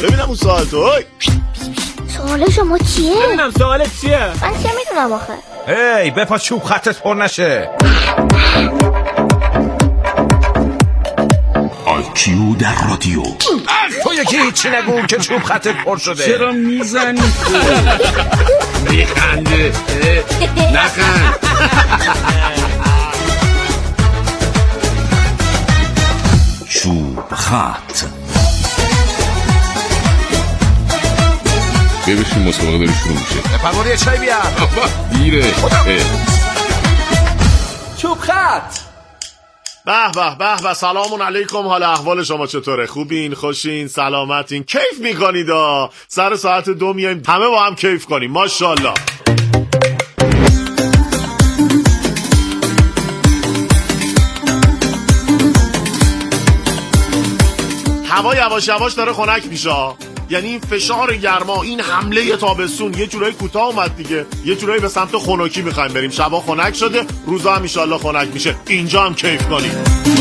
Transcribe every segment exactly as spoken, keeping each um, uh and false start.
ببینم اون سوال تو. سوال شما چیه؟ ببینم سوالت چیه؟ من چه میدونم آخه. هی بپا چوب خطت پر نشه. آی کیو در رادیو. تو یکی هیچی نگو که چوب خطت پر شده. چرا میزنی تو؟ میخنده نخند. چوب خط. ببینیم مسابقه داری شروع میشه. پرماری یه چای بیار. دیره. چوب خط. به به به به سلام علیکم. حال احوال شما چطوره؟ خوبین؟ خوشین؟ سلامتین؟ کیف میکنید؟ سر ساعت دو میایم همه با هم کیف کنیم. ماشاءالله. هوا یواش یواش داره خنک میشه، یعنی این فشار گرما، این حمله تابستون یه جورایی کوتاه اومد دیگه، یه جورایی به سمت خنکی میخوایم بریم. شبا خنک شده، روزا هم ان شاءالله خنک میشه. اینجا هم کیف کنیم.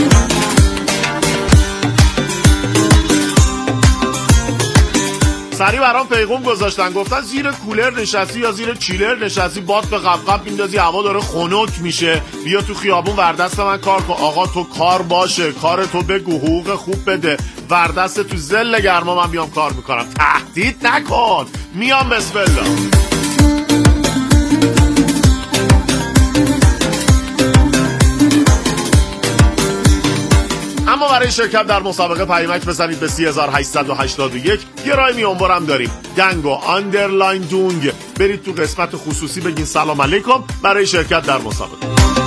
سری برام پیغام گذاشتن، گفتن زیر کولر نشستی یا زیر چیلر نشستی باد به قبقب میندازی، هوا داره خنک میشه، بیا تو خیابون وردست من کار کن. آقا تو کار باشه، کار تو بگو، حقوق خوب بده، وردست تو زل گرما من بیام کار میکنم. تهدید نکن، میام. بسم الله. اما برای شرکت در مسابقه پیامک بزنید به سه هزار و هشتصد و هشتاد و یک. یه راه میونبرم داریم، دنگ و آندرلاین دونگ. برید تو قسمت خصوصی بگین سلام علیکم برای شرکت در مسابقه.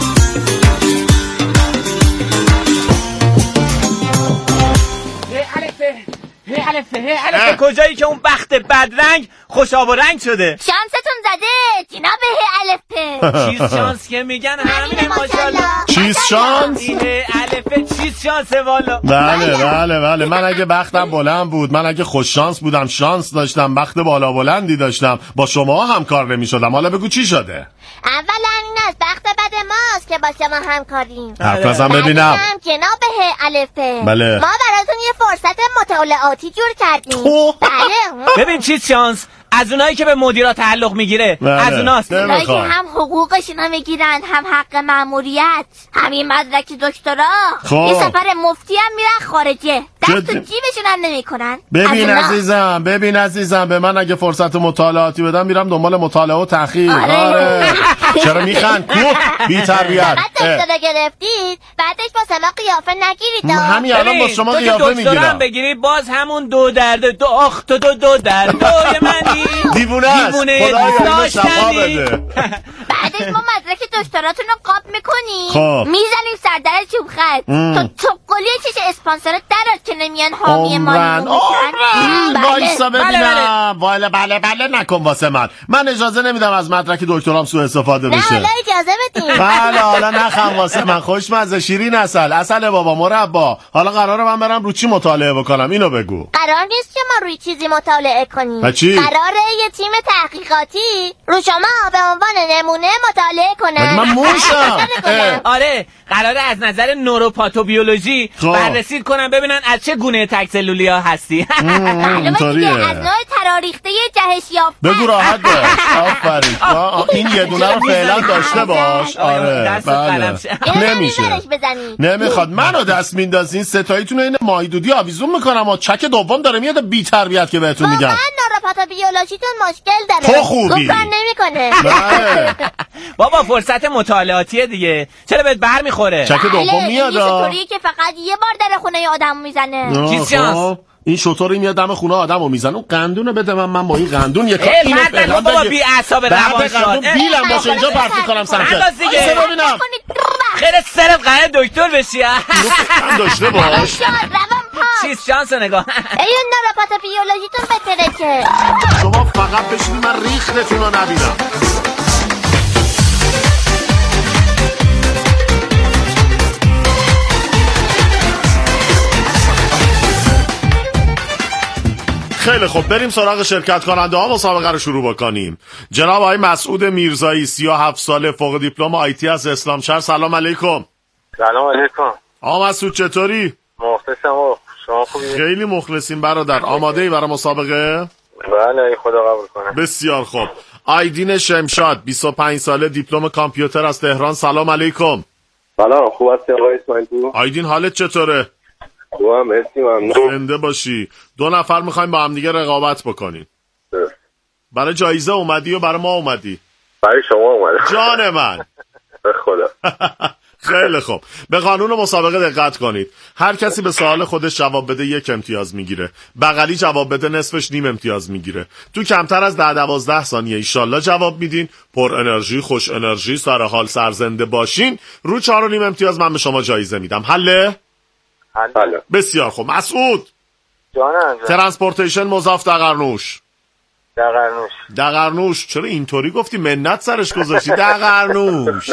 هی الفه هی الفه کجایی که اون بخت بدرنگ خوش آب و رنگ شده؟ شانستون زده جناب هی الفه. چیز شانس که میگن همینه ماشاءالله. چیز شانس؟ هی الفه چیز شانسه والا. بله بله بله. من اگه بختم بلند بود، من اگه خوش شانس بودم، شانس داشتم، بخت بالا بلندی داشتم، با شما هم کار نمی‌شدم. حالا بگو چی شده؟ اولا این از بخت بد ماست که با شما همکاریم. حرف بزن ببینم. جناب هی الفه. بله. ما براتون یه فرصت مطالعاتی جور کردیم. بله. ببین چیز شانس از اونایی که به مدیرا تعلق میگیره، از اوناست. اونایی که هم حقوقشون میگیرن، هم حق ماموریت، همین مدرک دکترا، یه سفر مفتی هم میرن خارجه، دست تو جیبشون هم نمیکنن. ببین عزیزم، ببین عزیزم، به من اگه فرصت مطالعاتی بدم میرم دنبال مطالعه و تحقیق. آره. آره. چرا میخند؟ کو بی تربیت. بعد دکترا گرفتید، بعدش با سما قیافه نگیرید. همین الان با شما قیافه میگیرم. دکترا بگیری باز همون دو درد، دو آخ تو دو دو درد دوی منی. دیوونه است. خدا اینو شفا بده. بعدش ما مدرک دکتراتون رو قاب میکنیم، خب میزنیم سردر چوب خط تا تو قلیه چش اسپانسر درات که نمیان حامی ما میشن. وایسا ببینم. بله بله بله نکن واسه من. من اجازه نمیدم از مدرک دکترام سوء استفاده بشه. نه حالا اجازه بدین. بله حالا نخم واسه من. خوشمزه، شیرین عسل، عسل بابا، مربا. حالا قراره من برم رو چی مطالعه بکنم؟ اینو بگو. قرار نیست که ما روی چیزی مطالعه کنیم. چی؟ قراره یه تیم تحقیقاتی رو شما به عنوان نمونه مطالعه کنن. من موشم. آره قراره از نظر نوروپاتوبیولوژی بررسی کنن ببینن از چه گونه تک سلولی ها هستی. معلومه دیگه از نوع تراریخته جهش یافته. بگو راحت باش. آفرین. این یه دونه رو فعلا داشته باش. آره بله. نمیشه. نمیخواد. منو دست میندازین ستاییتون این ماهیدودی آویزون میکنم و چک دوم داره میاد بی تربیت که بهتون میگم. واقعا نوروپاتوبیولوژیتون مشکل داره. تو خوبی. کار نمیکنه. بابا فرصت مطالعاتیه دیگه. چرا بهت برمیخوره؟ چک دوم میاد. این شطوریه که فقط یه بار در خونه آدمو میزنه. چیز شانس. این شطوری میاد دم خونه آدمو میزنه. اون قندونو بده من، من با این قندون یک کار اینو فعلا بابا بی اعصاب روان شد. بیلم باشه اینجا برفی کنم سمت. انداز دیگه. ببینم. خیر سرت قرار دکتر بشی. هم داشته باش. چیز شانس نگاه. ایون نوروپاتوبیولوژیتون بهتره که شما فقط بشینید من ریختتون رو نبینم. خیلی خب بریم سراغ شرکت کننده ها مسابقه رو شروع بکنیم. جناب آقای مسعود میرزایی، سی و هفت ساله، فوق دیپلم آیتی از اسلام شهر. سلام علیکم. سلام علیکم. آقا مسعود چطوری؟ مخلصم و شما خوبی؟ خیلی مخلصیم برادر. آماده ای برای مسابقه؟ بله خدا قبول کنه. بسیار خوب. آیدین شمشاد بیست و پنج ساله، دیپلم کامپیوتر از تهران. سلام علیکم. سلام، خوب هستی آقای اسماعیل پور؟ آیدین حالت چطوره؟ خوبم، مرسی. ممنون. زنده باشی. دو نفر میخوایم با هم دیگه رقابت بکنیم. برای جایزه اومدی و برای ما اومدی؟ برای شما اومدم. جان من. به خدا. خیلی خوب. به قانون مسابقه دقت کنید. هر کسی به سوال خودش جواب بده یک امتیاز میگیره. بغلی جواب بده نصفش نیم امتیاز میگیره. تو کمتر از ده دوازده ثانیه ایشالله جواب میدین، پر انرژی، خوش انرژی، سر حال، سرزنده باشین، رو چهار و نیم امتیاز من به شما جایزه میدم. حله؟ حله. بسیار خوب. مسعود. جانم. ترانسپورتیشن مضاف دقرنوش. دقرنوش. دقرنوش. چرا اینطوری گفتی؟ منت سرش گذاشتی. دقرنوش.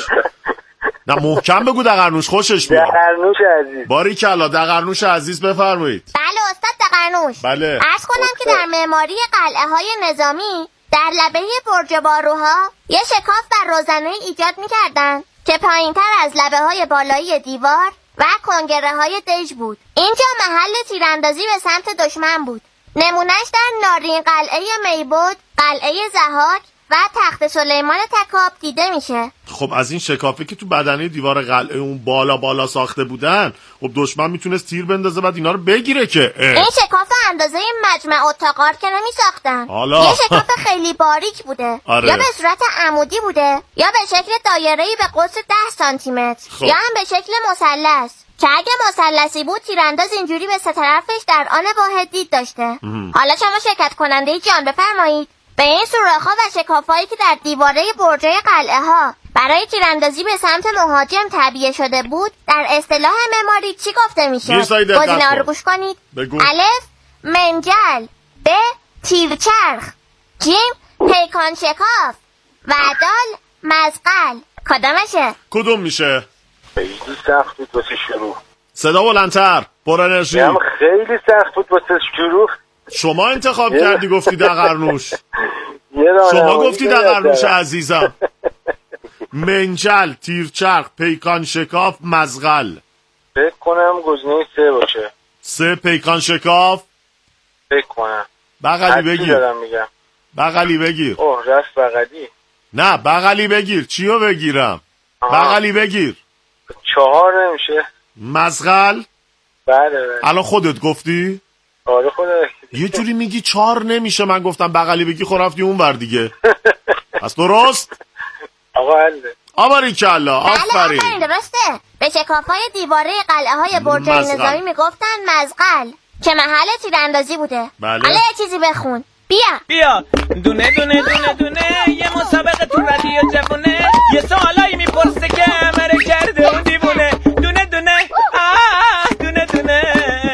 نه محکم بگو دقرنوش خوشش میاد. دقرنوش عزیز. باریکلا. دقرنوش عزیز بفرمایید. بله استاد دقرنوش. بله. عرض کنم که در معماری قلعه های نظامی در لبه برج باروها یه شکاف بر روزنه ایجاد میکردن که پایین تر از لبه های بالایی دیوار و کنگره های دژ بود. اینجا محل تیراندازی به سمت دشمن بود. نمونش در نارین قلعه میبود، قلعه ضحاک و تخت سلیمان تکاب دیده میشه. خب از این شکافه که تو بدنه دیوار قلعه اون بالا بالا ساخته بودن، خب دشمن میتونست تیر بندازه بعد اینا رو بگیره که اه. این شکاف اندازه مجمع التقار که نمی ساختن. حالا یه شکاف خیلی باریک بوده. آره. یا به صورت عمودی بوده یا به شکل دایره‌ای به قطر ده سانتی متر خب. یا هم به شکل مثلث که اگه مثلثی بود تیرانداز اینجوری به سه طرفش در آن واحد دید داشته. ام. حالا شما شرکت کننده جان بفرمایید به این سوراخ‌ها و شکاف‌هایی که در دیواره برجای قلعه ها برای تیراندازی به سمت مهاجم تعبیه شده بود در اصطلاح معماری چی گفته میشه؟ گزینه‌ها رو گوش کنید. بگو. الف منجل، ب تیرچرخ، جیم پیکان شکاف و دال مزقل. کدامشه؟ کدوم میشه؟ خیلی سخت بود واسه شروع. صدا بلندتر، پر انرژی. هم خیلی سخت بود واسه شروع. شما انتخاب کردی گفتی دقرنوش. شما گفتی دقرنوش عزیزم. منجل، تیرچرخ، پیکان شکاف، مزغل. فکر کنم گزینه سه باشه. سه پیکان شکاف. فکر کنم. بغلی بگیر. میگم. بغلی بگیر. اوه رفت بغلی. نه بغلی بگیر. چیو بگیرم؟ آه. بغلی بگیر. چهار نمیشه. مزغل. بله بله. الان خودت گفتی؟ آره خودت. یه جوری میگی چهار نمیشه، من گفتم بغلی بگی خود رفتی اون ور دیگه. پس درست؟ آقا حله. آباریکلا. آفرین. بله آفرین درسته. به شکاف‌های دیواره قلعه های برجای نظامی میگفتن مزغل که محل تیراندازی بوده. بله. حالا یه چیزی بخون. بیا بیا دونه دونه دونه دونه یه مسابقه تو رادیو جوونه، یه سوالایی میپرسه که عمره کرده اون دیوونه. دونه دونه آه دونه دونه.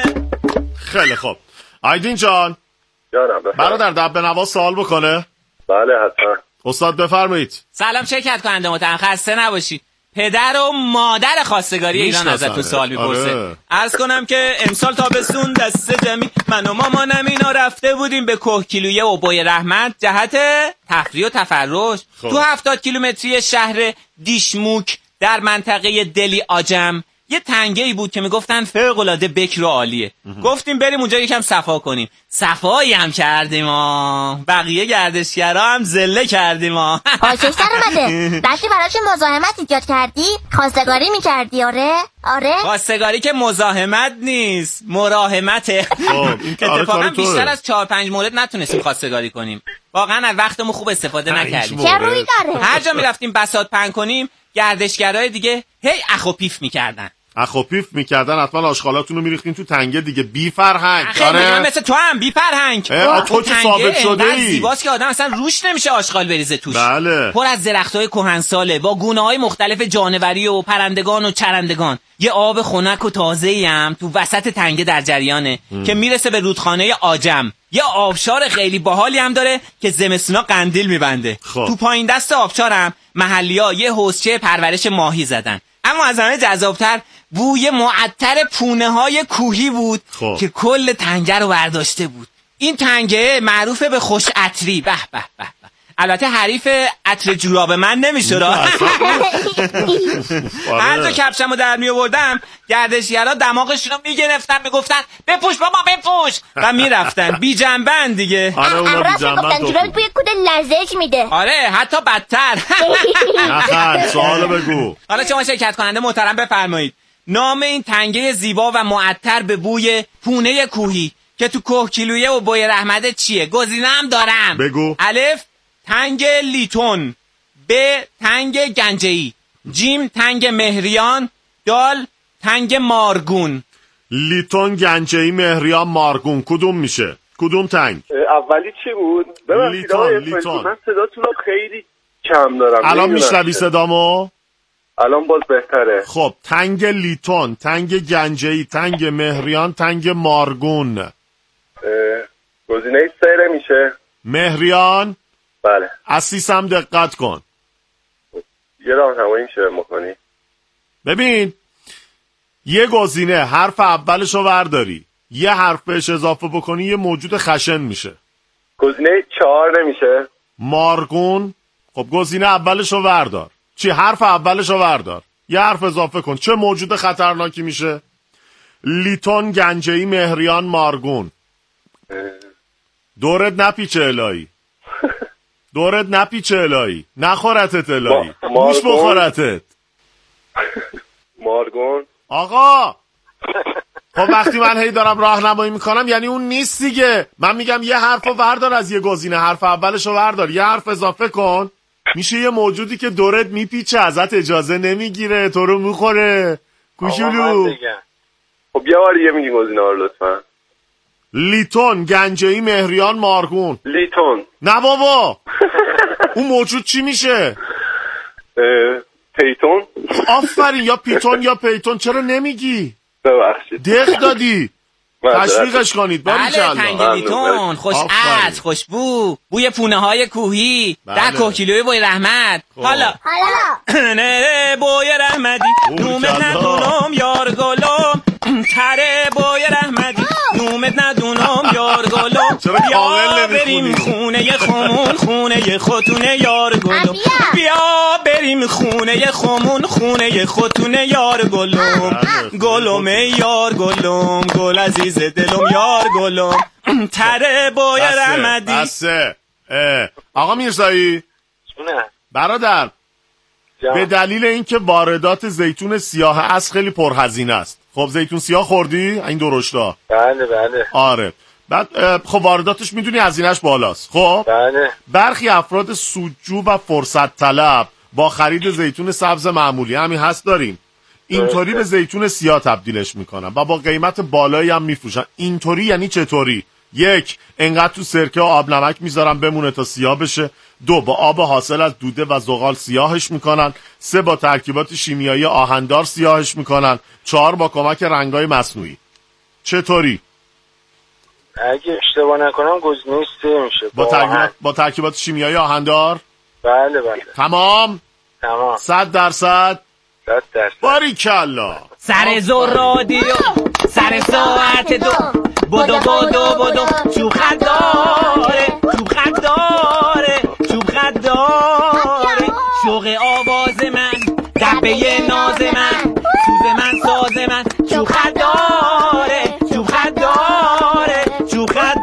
خیلی خوب. آیدین جان. جانم. برادر دب نواز سوال بکنه؟ بله حتما. استاد بفرمایید. سلام شرکت کننده محترم، خسته نباشید. پدر و مادر خواستگاری ایران ازتون سوال میپرسه. آره. عرض کنم که امسال تابستون دست جمعی من و مامانم اینا رفته بودیم به کوه کیلویه و بوی رحمت جهت تفریح و تفرج. خب. تو هفتاد کیلومتری شهر دیشموک در منطقه دلی آجم یه تنگه‌ای بود که میگفتن فوق‌العاده بکر و عالیه. گفتیم بریم اونجا یکم صفا کنیم. صفایی هم کردیم ها. بقیه گردشگرا هم زله کردیم ها. آشش در اومده. دستی براش مزاحمت ایجاد کردی؟ خواستگاری میکردی؟ آره؟ آره؟ خواستگاری که مزاحمت نیست، مراحمته. اتفاقا بیشتر از چهار پنج مورد نتونستیم خواستگاری کنیم. واقعا از وقتمون خوب استفاده نکردیم. چه روی داره؟ هر جا میرفتیم بساط پهن کنیم گردشگرای دیگه هی اخ و پیف میکردن. اخ و پیف میکردن حتما آشغالاتون رو میریختین تو تنگه دیگه. بی فرهنگ. آره من مثل تو هم بی فرهنگ. تو که ثابت شده ای. زیباست که آدم اصلا روش نمیشه آشغال بریزه توش. بله. پر از درختای کهنساله با گونه‌های مختلف جانوری و پرندگان و چرندگان. یه آب خنک و تازه‌ای هم تو وسط تنگه در جریانه ام. که میرسه به رودخانه آجم. یه آبشار خیلی باحالی هم داره که زمستونا قندیل میبنده. خب. تو پایین دست آبشارم محلی‌ها یه حوضچه پرورش ماهی زدن. اما از همه جذابتر بوی معطر پونه های کوهی بود خب. که کل تنگه رو برداشته بود. این تنگه معروفه به خوش عطری. به به به. البته حریف عطر جوراب من نمیشه را. هر جا کفشمو در میآوردم گردشگرا دماغشون رو میگرفتن میگفتن بپوش بابا بپوش و میرفتن بی جنبن دیگه. آره اونا بی جنبن جوراب بوی کود لزج میده. آره حتی بدتر. نخند سوالو بگو. حالا شما شرکت کننده محترم بفرمایید نام این تنگه زیبا و معطر به بوی پونه کوهی که تو کوه کیلویه و بوی رحمته چیه؟ گزینه‌ام دارم. بگو. الف تنگ لیتون، ب تنگ گنجه‌ای، جیم تنگ مهریان، دال تنگ مارگون. لیتون، گنجه‌ای، مهریان، مارگون کدوم میشه؟ کدوم تنگ؟ اولی چی بود؟ لیتون لیتون. من صداتون رو خیلی کم دارم. الان میشنوی صدامو؟ الان باز بهتره. خب تنگ لیتون، تنگ گنجه‌ای، تنگ مهریان، تنگ مارگون. گزینه سه میشه. مهریان. بله. عزیزم دقت کن. یه راهنمایی میشه مکنی؟ ببین یه گزینه حرف اولشو ورداری یه حرف بهش اضافه بکنی یه موجود خشن میشه. گزینه چهار نمیشه؟ مارگون. خب گزینه اولشو وردار. چی حرف اولشو وردار یه حرف اضافه کن چه موجود خطرناکی میشه؟ لیتون، گنجه‌ای، مهریان، مارگون. دورت نپیچه الهی. دورت نپیچه الهی. نخورتت الهی. موش بخورتت. مارگون. آقا خب وقتی من هی دارم راهنمایی میکنم یعنی اون نیست دیگه. من میگم یه حرفو وردار از یه گزینه حرف اولشو وردار یه حرف اضافه کن میشه یه موجودی که دورت میپیچه ازت اجازه نمیگیره تو رو میخوره. کوچولو. خب یه بار دیگه میگی گزینه ها رو لطفا. لیتون، گنجه‌ای، مهریان، مارگون. لیتون. نه بابا اون موجود چی میشه؟ پیتون. آفرین یا پیتون یا پیتون. چرا نمیگی؟ ببخشید دق دادی. تشویقش کنید. بله تنگ لیتون خوش عطر خوش بو بوی پونه های کوهی در کوه کیلویه بوی رحمت. حالا حالا نره بوی رحمتی نومت ندونم یار گلم تره بوی رحمتی نومت ندونم یار گلم بیا بریم خونه خمون خونه خودتونه یار گلم بیا بریم خونه خمون خونه خودتونه یار گلم گلم یار گلم گل عزیز دلم یار گلم تره بوی رحمتی. بسه آقا میرزایی برادر جا. به دلیل اینکه واردات زیتون سیاه اصل خیلی پرهزینه است. خب زیتون سیاه خوردی؟ این درشتا؟ بله بله. آره بعد خب وارداتش میدونی هزینه‌اش بالاست. خب بله. برخی افراد سودجو و فرصت طلب با خرید زیتون سبز معمولی همین هست داریم اینطوری به زیتون سیاه تبدیلش میکنن و با قیمت بالایی هم میفروشن. اینطوری یعنی چطوری؟ یک انقدر تو سرکه و آب نمک میذارن بمونه تا سیاه بشه. دو با آب حاصل از دوده و زغال سیاهش میکنن. سه با ترکیبات شیمیایی آهن‌دار سیاهش میکنن. چهار با کمک رنگای مصنوعی. چطوری؟ اگه اشتباه نکنم گزینه سه میشه. با ترکیبات با ترکیبات شیمیایی آهن‌دار؟ بله بله. تمام؟ تمام. صد درصد؟ صد درصد. باریکلا. سر زور رادیو سر ساعت دو بدو بدو بدو چوب خط داره چوب خط داره چوب خط داره شوق آواز من دبه ناز من سوز من ساز من چوب خط داره چوب خط داره چوب خط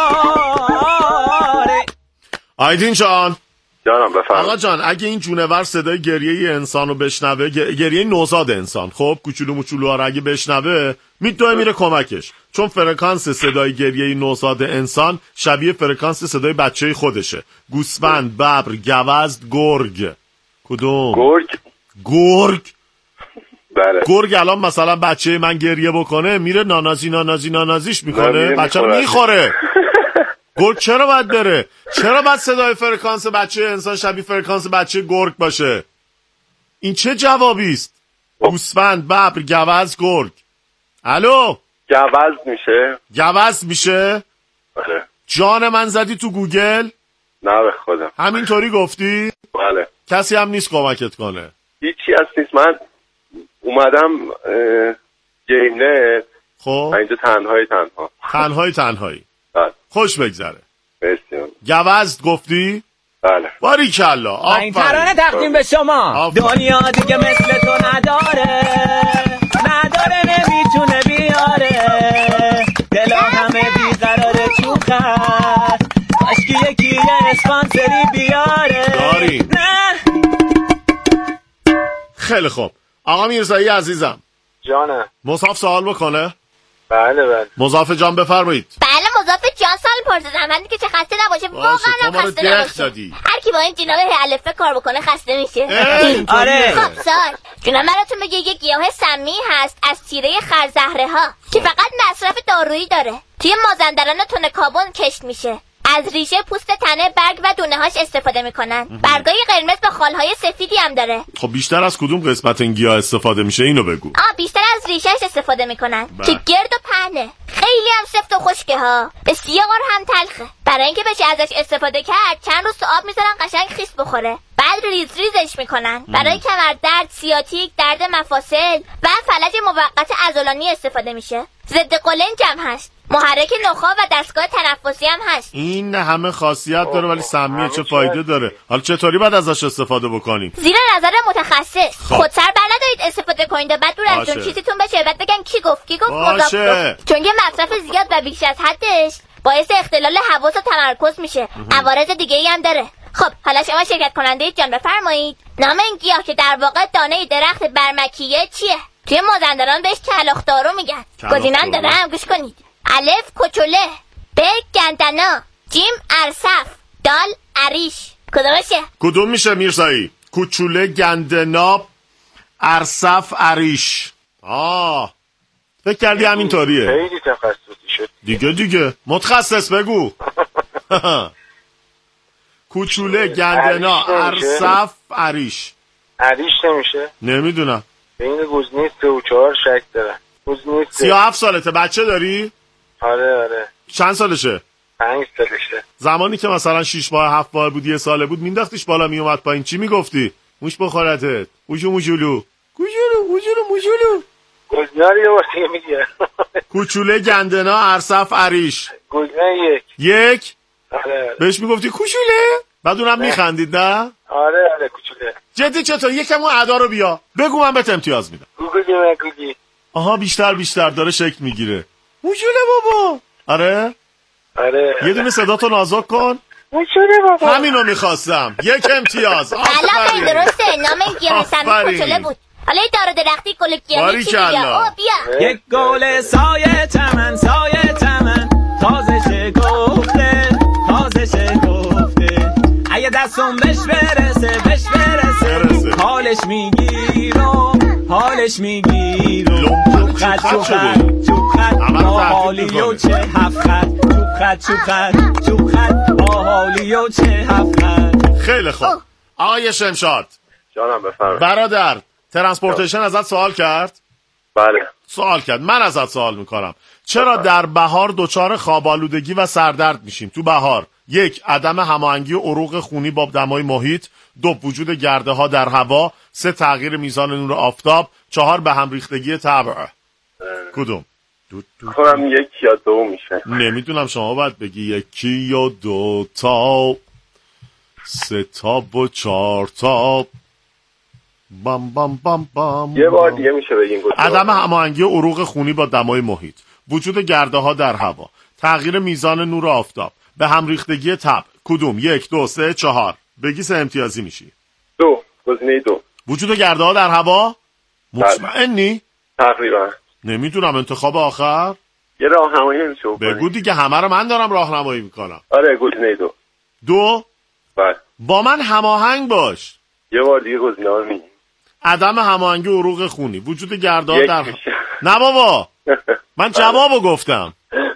داره. آیدین جان جانم بفرمایید. آقا جان اگه این جونور صدای گریه انسان رو بشنوه گریه نوزاد انسان خب کوچولو موچولوها رو اگه بشنوه میدوه میره کمکش چون فرکانس صدای گریه نوزاد انسان شبیه فرکانس صدای بچه خودشه. گوسفند، ببر، گوزن، گرگ. کدوم؟ گرگ. گرگ. بله. گرگ الان مثلا بچه من گریه بکنه میره نانازی نانازی نانازیش میکنه بچه رو میخوره. گرگ چرا باید بره؟ چرا باید صدای فرکانس بچه انسان شبیه فرکانس بچه گرگ باشه؟ این چه جوابی است؟ گوسفند، ببر، گوزن، گرگ. الو گوزن میشه؟ گوزن میشه؟ بله. جان من زدی تو گوگل؟ نه به خدا. همینطوری گفتی؟ بله. کسی هم نیست کمکت کنه؟ هیچی هست نیست. من اومدم گیم نت. خب اینجا تنهایی تنها تنهایی تنهایی بله. خوش بگذره. مرسی. گوزن گفتی؟ بله. باریکلا. آفرین. این ترانه تقدیم به شما. دنیا دیگه مثل تو نداره، نداره نمیتونه بیاره، دلا همه بیقراره تو خط، کاشکی یکی یه اسپانسری بیاره. داریم. نه خیلی خوب. آقا میرزایی عزیزم. جانم. مصاف سوال بکنه؟ بله بله. مضاف جان بفرمایید. بله مضاف جان سوال پرسیدم. من که چه خسته نباشه، واقعا خسته نباشه. هر کی با این جناب الفه کار بکنه خسته میشه. آره. خب سال جونم براتون بگه یه گیاه سمی هست از تیره خرزهره ها که فقط مصرف دارویی داره. توی مازندران و تن کابون کشت میشه. از ریشه، پوست تنه، برگ و دونه هاش استفاده میکنن. برگای قرمز با خالهای سفیدی هم داره. خب بیشتر از کدوم قسمت این گیاه استفاده میشه اینو بگو. آ بیشتر از ریشهش استفاده میکنن با. که گرد و پهنه، خیلی هم سفت و خشکه ها، بسیار هم تلخه. برای اینکه بشه ازش استفاده کرد چند روز تو آب میذارن قشنگ خیس بخوره، بعد ریز ریزش میکنن. برای کمر درد، سیاتیک، درد مفاصل و فلج موقت عضلانی استفاده میشه. ضد قولنج هم هست، محرک نخاع و دستگاه تنفسی هم هست. این همه خاصیت داره ولی سمیه چه فایده داره؟ حالا چطوری باید ازش استفاده بکنیم؟ زیر نظر متخصص. خود سر بر ندارید استفاده کنید و بعد دور از جون چیزیتون بشه بعد بگن کی گفت کی گفت باشه. چون که مصرف زیاد و بیش از حدش باعث اختلال حواس و تمرکز میشه. عوارض دیگه ای هم داره. خب حالا شما شرکت کننده جان بفرمایید نام این گیاه که در واقع دانه درخت برمکیه چیه؟ توی مازندران بهش کلاغدارو میگن. گزینه‌ام دارم گوش کنید. الف کوچوله، ب گندنا، جیم ارسف، دال عریش. کدومشه؟ کدوم میشه میرزایی؟ کوچوله، گندنا، ارسف، عریش. آه فکر کردی همینطوریه؟ خیلی تخصصی شد دیگه دیگه متخصص بگو. کوچوله، گندنا، ارسف، عریش. عریش نمیشه؟ نمیدونم. بین گزینه سه و چهار شک دارم. گزینه سه. سی و هفت سالته، بچه داری؟ آره آره. چند سالشه؟ پنج سالشه. زمانی که مثلا شیش ماه هفت ماه بود یه ساله بود مینداختیش بالا میومد پایین چی میگفتی؟ موش بخورتت. موشو موشولو. کوچولو موشولو موشولو. گزینه رو یه بار دیگه میگه. کوچوله، گندنا، ارسف، عریش. گزینه یک. یک؟ آره آره. بهش میگفتی کوچوله؟ بعد اونم میخندید نه؟ آره آره کوچوله. جدی چطور؟ یکم اون ادا رو بیا بگو من بهت امتیاز میدم. گوگلی مگوگی. آها بیشتر بیشتر داره شکل میگیره. موشوله بابا. آره؟ آره. یه دونه صداتو نازک کن. موشوله بابا. همینو میخواستم. یک امتیاز. آفرین. درسته نام این گیاه سمی کوچوله بود. حالا این داره درختی گل گیاهی چی بیا؟ بیا. یک گل سایه چمن سایه چمن تازه شکفته تازه شکفته اگه دستم بهش برسه بهش برسه حالش میگیرم حالش میگیرم چوب خط چوب خط چوب خط با حالی و چه هفت خط چوب خط چوب خط چوب خط با حالی و چه هفت خط. خیلی خوب. آقای شمشاد جانم بفرمایید. برادر ترانسپورتیشن ازت سوال کرد؟ بله. سوال کرد. من ازت سوال میکنم چرا در بهار دچار خواب‌آلودگی و سردرد میشیم؟ تو بهار یک عدم هماهنگی عروق خونی با دمای محیط، دو وجود گرده ها در هوا، سه تغییر میزان نور آفتاب، چهار به هم ریختگی طبع. کدوم؟ خودم یک یا دو میشه. نمیدونم شما باید بگی یکی یا دو تا سه تا و چهار تا. بام بام بام بام. یه بار دیگه میشه بگین گفتم. عدم هماهنگی عروق خونی با دمای محیط، وجود گرده ها در هوا، تغییر میزان نور آفتاب، به هم ریختگی طبع. کدوم؟ یک دو سه چهار. بگی سه امتیازی میشی. دو. گزینه دو. وجود گرده ها در هوا؟ مطمئنی؟ تقریبا. نمیدونم انتخاب آخر؟ یه راهنمایی نمیشه بکنی؟ بگو دیگه همه رو من دارم راهنمایی میکنم. آره گزینه دو. دو؟ بله. با من هماهنگ باش. یه بار دیگه گزینه رو میگی. عدم هماهنگی عروق خونی، وجود گرده ها در نه بابا من جوابو گفتم.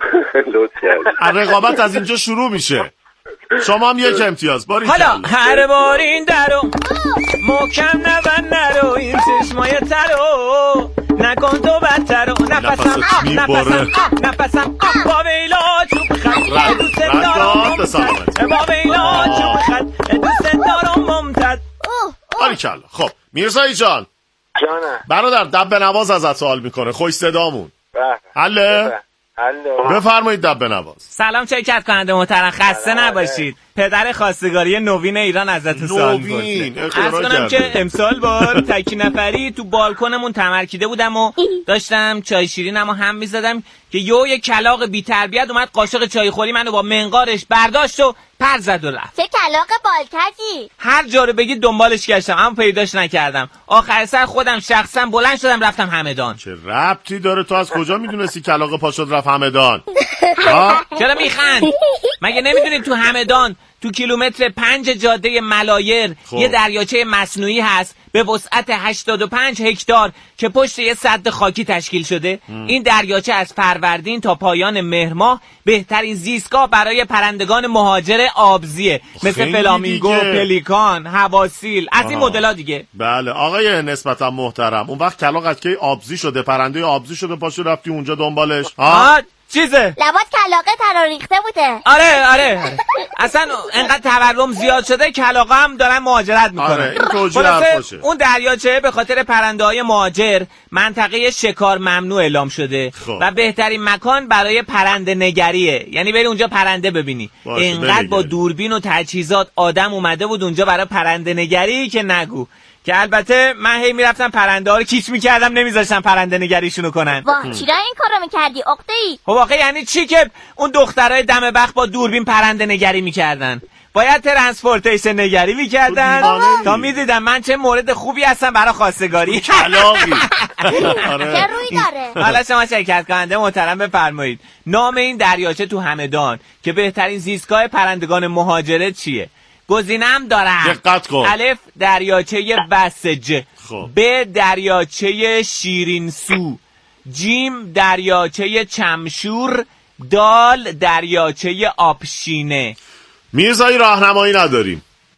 رقابت از اینجا شروع میشه. شما هم یک امتیاز. باری حالا هر بار این درو محکم نبند نرو این چشمای ترو نکن تو بدتر و نفسم آب نفسم آب نفسم آب با ویلا چوب خط دوست دارم ممتد با ویلا چوب خط دوست دارم ممتد. باریکلا. خب میرزایی جان جانم برادر دب نواز ازت سوال میکنه خوش صدامون. بله. حله؟ الو. بفرمایید دب نواز. سلام شرکت کننده محترم، خسته نباشید. پدر خواستگاری نوین ایران ازتون سوال نوین می‌پرسه. عرض کنم که امسال با تکی نفری تو بالکنمون تمرکیده بودم و داشتم چای شیرینم و هم می‌زدم که یو یک کلاغ بی‌تربیت اومد قاشق چای خوری منو با منقارش برداشت و پر زد و رفت. چه کلاغ بالکجی. هر جا رو بگید دنبالش گشتم اما پیداش نکردم. آخر سر خودم شخصا بلند شدم رفتم همدان. چه ربطی داره؟ تو از کجا میدونستی کلاغ پا شد رفت همدان؟ چرا میخند؟ مگه نمیدونید تو همدان تو کیلومتر پنج جاده ملایر خب. یه دریاچه مصنوعی هست به وسعت هشتاد و پنج هکتار که پشت یه سد خاکی تشکیل شده. ام. این دریاچه از فروردین تا پایان مهر ماه بهترین زیستگاه برای پرندگان مهاجر آبزیه، مثل فلامینگو، پلیکان، حواسیل، از این مدل‌ها دیگه. بله آقای نسبتا محترم، اون وقت کلاغ از کی آبزی شده؟ پرنده آبزی شده پاشو رفتی اونجا دنبالش؟ ها چیزه؟ لبات کلاغه تراریخته بوده. آره آره, آره. اصلا انقدر تورم زیاد شده کلاغا هم دارن مهاجرت میکنن. آره این توجیه حرفاشه. اون دریاچه به خاطر پرنده‌های مهاجر منطقه شکار ممنوع اعلام شده خب. و بهترین مکان برای پرنده نگریه، یعنی بری اونجا پرنده ببینی. اینقدر با دوربین و تجهیزات آدم اومده بود اونجا برای پرنده نگری که نگو. که البته من هی میرفتم پرنده ها رو کیچ میکردم، نمیذاشتم پرنده نگریشونو کنن. واه چرا این کارو میکردی عقده‌ای؟ خب واقعا یعنی چی که اون دخترای دم بخت با دوربین پرنده نگری میکردن؟ باید ترانسپورتیشن نگری میکردن تا میدیدم من چه مورد خوبی هستم برای خواستگاری. کلاغی. چه روی داره؟ حالا شما شرکت کننده محترم بفرمایید نام این دریاچه تو همدان که بهترین زیستگاه پرندگان مهاجره چیه؟ گزینه‌ام دارم. دقت کن. الف دریاچه وسج، خب. ب دریاچه شیرینسو، جیم دریاچه چمشور، دال دریاچه آبشینه. میرزایی راهنمایی نداریم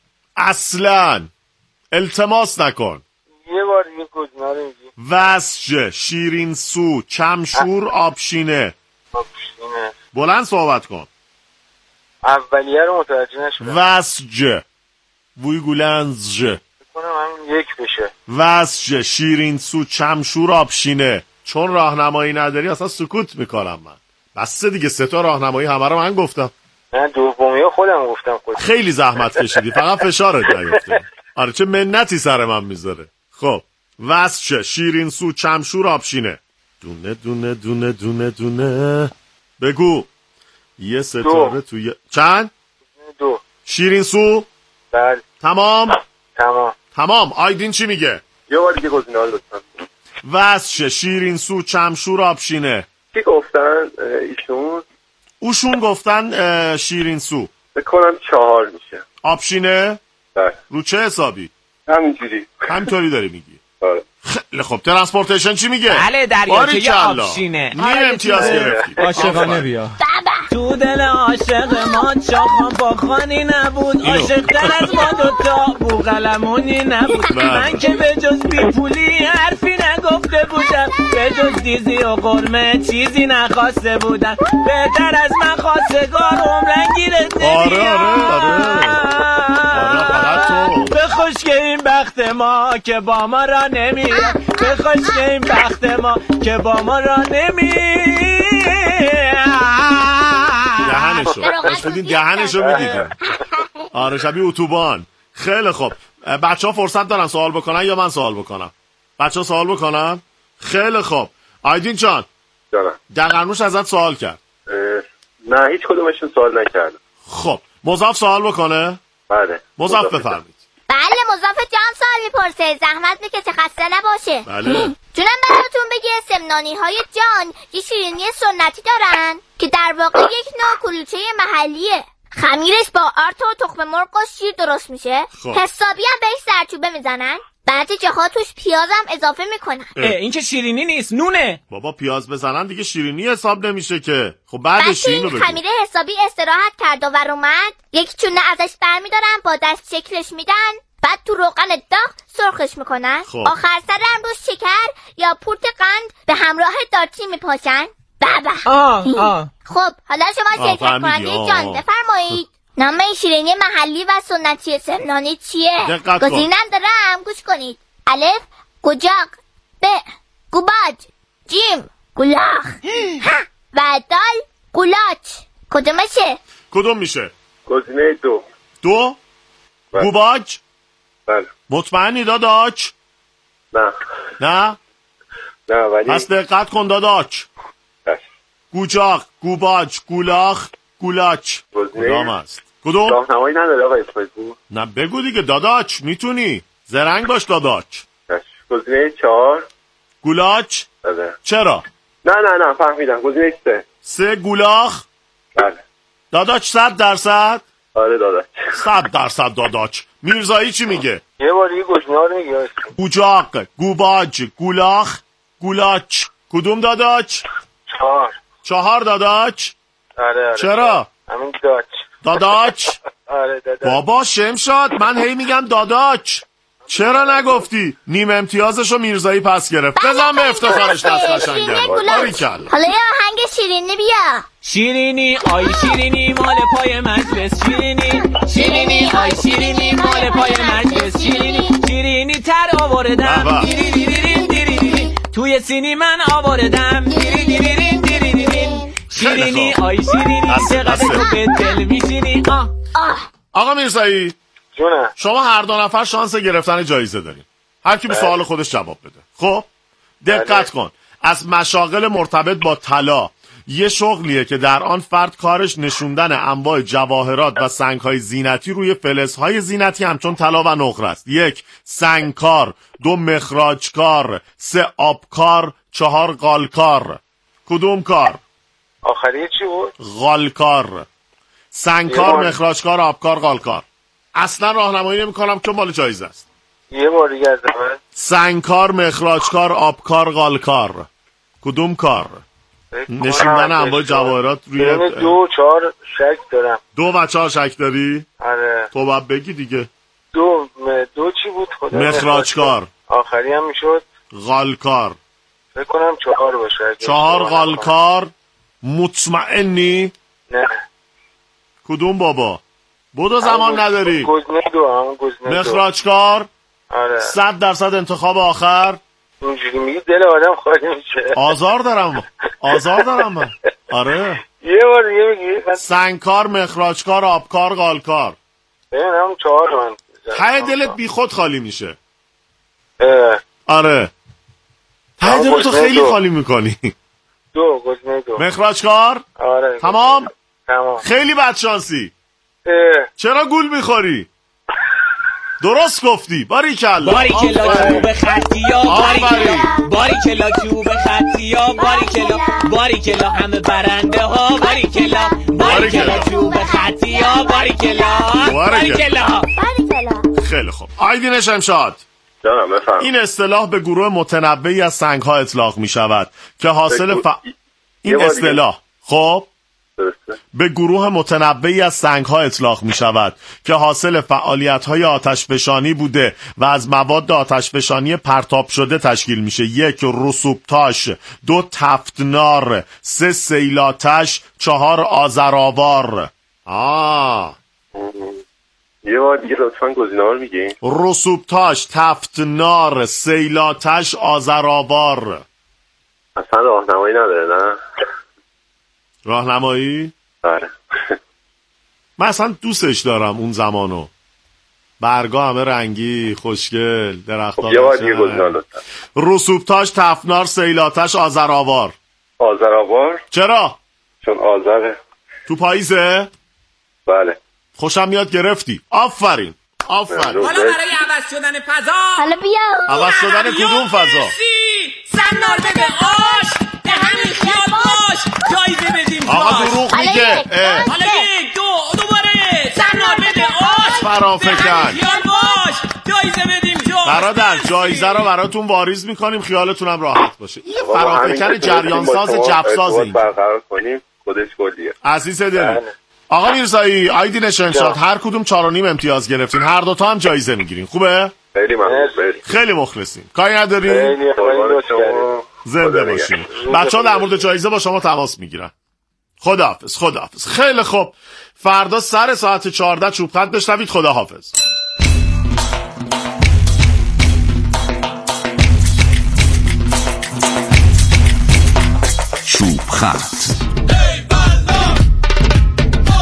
اصلا، التماس نکن. یه بار دیگه گزینه‌ها رو میگی. وسج، شیرینسو، چمشور، آبشینه. آبشینه. بلند صحبت کن. اولیه رو متوجه نشدم. وسج ویگولنزج کنم همین یک بشه. وسج، شیرینسو، چمشور، آبشینه. چون راهنمایی نداری اصلا سکوت میکنم من. بس دیگه سه تا راهنمایی همه رو من گفتم. من دومی ها خودم گفتم خود. خیلی زحمت کشیدی فقط فشارت نیفته. آره چه منتی سر من میذاره. خب وسج، شیرینسو، چمشور، آبشینه. دونه دونه دونه دونه دونه بگو. یه ستاره توی چند؟ دو. شیرینسو؟ بله. تمام؟ تمام. تمام. آیدین چی میگه؟ یه بار دیگه گزینه‌ها لطفاً. وسج، شیرینسو، چمشور، آبشینه. کی گفتن ایشون؟ اوشون گفتن شیرینسو. بکنم چهار میشه. آبشینه؟ بله. رو چه حسابی؟ همینجوری. همینطوری داری میگی. آره. خیلی خب ترانسپورتیشن چی میگه؟ بله دریاچه آبشینه. نیم امتیاز گرفتی. عاشقانه بیا. تو دل عاشق ما چاخان باخانی نبود، عاشق‌تر از ما دوتا بوقلمونی نبود. من که به جز بی پولی حرفی نگفته بودم، به جز دیزی و قرمه چیزی نخواسته بودم. بهتر از من خواستگار عمرن گیرت نمیاد. آره آره آره. به خوش که این بخت ما که با ما را نمیاد، به خوش که این بخت ما که با ما را نمیاد. دهنشو داشتید دهنشو میدیدیم. آره شبیه اتوبان. خیلی خوب بچه ها فرصت دارن سوال بکنن یا من سوال بکنم؟ بچه ها سوال بکنن؟ خیلی خوب آیدین جان جانم دقرموش ازت سوال کرد؟ نه هیچ کدومشون سوال نکردم. خب مضاف سوال بکنه؟ بله مضاف بفرمید. بله مضاف جان سوال میپرسه، زحمت میکشه خسته نباشه. بله جونم براتون بگه سمنانی های جان یه شیرینی سنتی دارن که در واقع یک نوع کلوچه محلیه. خمیرش با آرد و تخم مرغ و شیر درست میشه. خب. حسابی هم بهش زردچوبه میزنن، بعضی جاها توش پیازم اضافه میکنن. این که شیرینی نیست نونه. بابا پیاز بزنن دیگه شیرینی حساب نمیشه که. خب بعدش اینو بگو. خمیره حسابی استراحت کرد و ور اومد، یک چونه ازش برمیدارن با دست شکلش میدن، بعد تو روغن داغ سرخش میکنن. خب. آخر سرم روش شکر یا پورت قند به همراه دارچین میپاشن. بابا آه آه. خب حالا شما شرکت کننده جان بفرمایید نام این شیرینی محلی و سنتی سمنانی چیه؟ گزینم دارم گوش کنید. الف گوجاق، ب گوباج، جیم گلاخ، و دال گولاچ. کدومشه؟ کدوم میشه؟ گزینه دو. دو؟ بله. گوباج؟ بله. مطمئنی داداچ؟ نه نه؟ نه ولی پس دقت کن داداچ. بس. گوجاق، گوباج، گولاخ، گولاچ. گزینه کدام است؟ کدوم؟ راهنمایی نداره آقا اسمش بود. نه بگو دیگه داداچ، میتونی زرنگ باش داداچ. بس. گزینه چهار. گولاچ؟ بله. چرا؟ نه نه نه فهمیدم. گزینه سه. سه گولاخ؟ بله. داداچ صد درصد؟ آره داداش. صد درصد داداچ. میرزایی چی میگه؟ یه بار یه گزینه رو میگه. گوجاق، گوباج، گولاخ، گولاچ. کدوم داداچ؟ چهار. چهار داداچ؟ آره آره. چرا؟ همین داچ. داداچ؟ آره داداچ. بابا شمشاد من هی میگم داداچ. چرا نگفتی؟ نیم امتیازشو میرزایی پس گرفت. بزن به افتخارش دست قشنگه. باریکلا. حالا یه آهنگ شیرینی بیا. شیرینی آی شیرینی مال پای مجلس. شیرینی شیرینی آی شیرینی مال پای مجلس. شیرینی شیرینی تر آوردم. بابا. دیری دیری دیری دیری دیری. توی سینی من آوردم. دیری دیری دیری دیری دیری. شیرینی آی شیرینی بسه، چقدر بسه. تو به دل میشینی. آه آه. آقا میرزایی جونه. شما هر دو نفر شانس گرفتن جایزه دارین. هر کی به سوال خودش جواب بده. خب دقت کن. از مشاغل مرتبط با طلا یه شغلیه که در آن فرد کارش نشوندن انواع جواهرات و سنگ‌های زینتی روی فلزهای زینتی همچون طلا و نقره است. یک سنگکار، دو مخراجکار، سه آبکار، چهار قالکار. کدوم کار؟ آخری چی بود؟ قالکار. سنگکار، یه بار. مخراجکار، آبکار، قالکار. اصلا راهنمایی نمی‌کنم که مال جایزه است. یه بار دیگه از من. سنگکار، مخراجکار، آبکار، قالکار. کدوم کار؟ نشوندن انواع جواهرات روی بین دو و چهار شک دارم. دو و چهار شک داری؟ آره. تو باید بگی دیگه. دو م... دو چی بود خدا؟ مخراجکار. آخری هم میشد. قالکار. فکر کنم چهار باشه. اگه چهار اشتباه نکنم. قالکار. مطمئنی؟ نه. کدوم بابا؟ بدو زمان نداری. گزینه دو هم گزینه دو. مخراجکار. آره. صد درصد انتخاب آخر. اینجوری میگی دل آدم خالی میشه. آزار دارم. آزار دارم من. آره. یه بار دیگه میگی. سنگکار، مخراجکار، آبکار، قالکار. ببینم چهار من. ته دلت بی خود خالی میشه. اه. آره. ته آه، دلتو گزینه خیلی دو. خالی میکنی. دو گزینه دو. مخراجکار. آره. تمام. تمام. خیلی بدشانسی. اه. چرا گول میخوری؟ درست گفتی. باریکلا. باریکلا چوب خطیا. باریکلا باریکلا چوب خطیا. باریکلا باریکلا همه برنده ها. باریکلا باریکلا چوب خطیا. باریکلا باریکلا. باریکلا. خیلی خوب. آیدین شمشاد. جانم بفهم. این اصطلاح به گروه متنوعی از سنگ‌ها اطلاق می‌شود که حاصل ف... این اصطلاح خب به گروه متنوعی از سنگ‌ها اطلاق می‌شود که حاصل فعالیت‌های آتشفشانی بوده و از مواد آتشفشانی پرتاب شده تشکیل میشه. یک رسوبتاش، دو تفتنار، سه سیلاتش، چهار آذرآوار. آه یه بار دیگه لطفاً گزینه‌ها رو میگی؟ رسوبتاش، تفتنار، سیلاتش، آذرآوار. اصلا راهنمایی نداره نه؟ راهنمایی؟ آره. من اصلا دوستش دارم اون زمانو. برگا همه رنگی، خوشگل، درخت‌ها. یه بار دیگه گزینه‌ها لطفاً. رسوبتاش، تفتنار، سیلاتش، آذرآوار. آذرآوار؟ چرا؟ چون آذره. تو پاییزه؟ بله. خوشم میاد گرفتی. آفرین. آفرین. حالا برای عوض شدن فضا. حالا بیا. عوض شدن کدوم فضا؟ سنار بده آش به همین خیال باش. جایزه بدیم آقا باش. دروغ میگه. اه. حالا یک دو دوباره سنار بده آش فرافکن. به همین خیال باش. جایزه بدیم جاش. برادر جایزه رو براتون واریز میکنیم خیالتونم راحت باشه. این فرافکن جریان ساز جف ساز این برقرار کنیم خودش گلیه. عزیز دل. آقا میرزایی، آیدین شمشاد، هر کدوم چهار و نیم امتیاز گرفتین. هر دوتا هم جایزه میگیرین. خوبه؟ خیلی ممنون. خیلی مخلصیم. کاری نداری؟ خیلی خیلی زنده باشین. بچه‌ها در مورد جایزه با شما تماس میگیرن. خداحافظ. خداحافظ. خیلی خوب. فردا سر ساعت چهارده چوب خط بشنوید. خداحافظ. چوب خط.